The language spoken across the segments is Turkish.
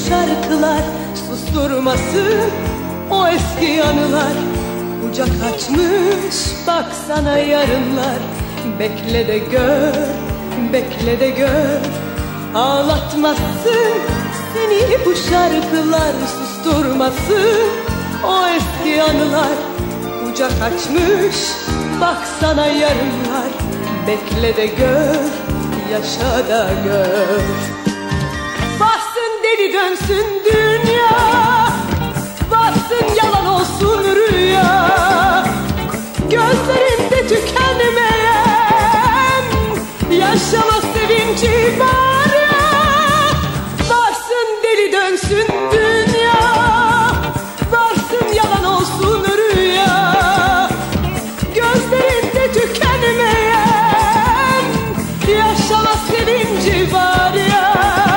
şarkılar susturmasın o eski anılar. Kucak açmış baksana yarınlar. Bekle de gör, bekle de gör. Ağlatmasın seni bu şarkılar, susturmasın o eski anılar. Kucak açmış baksana yarınlar. Bekle de gör, yaşa da gör. Varsın deli dönsün dünya, varsın yalan olsun rüya. Gözlerinde tükenmeyen yaşama sevinci var ya. Varsın deli dönsün dünya, varsın yalan olsun rüya. Gözlerinde tükenmeyen yaşama sevinci var ya.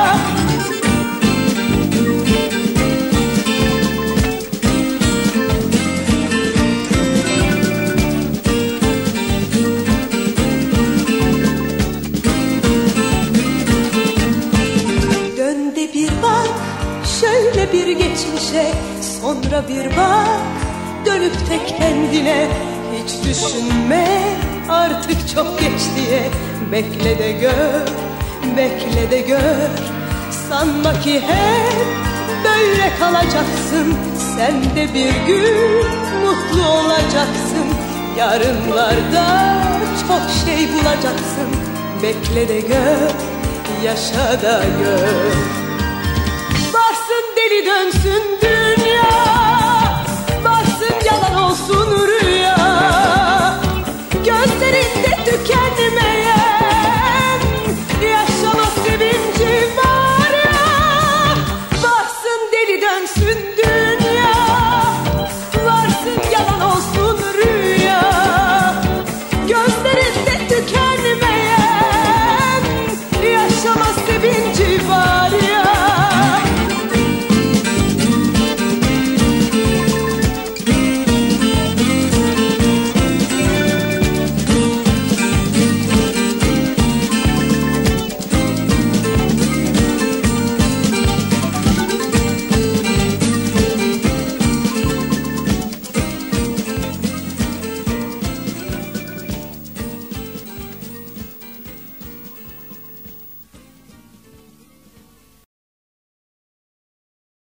Şöyle bir geçmişe, sonra bir bak, dönüp de kendine. Hiç düşünme artık çok geç diye. Bekle de gör, bekle de gör. Sanma ki hep böyle kalacaksın. Sen de bir gün mutlu olacaksın. Yarınlarda çok şey bulacaksın. Bekle de gör, yaşa da gör. Varsın deli dönsün dünya.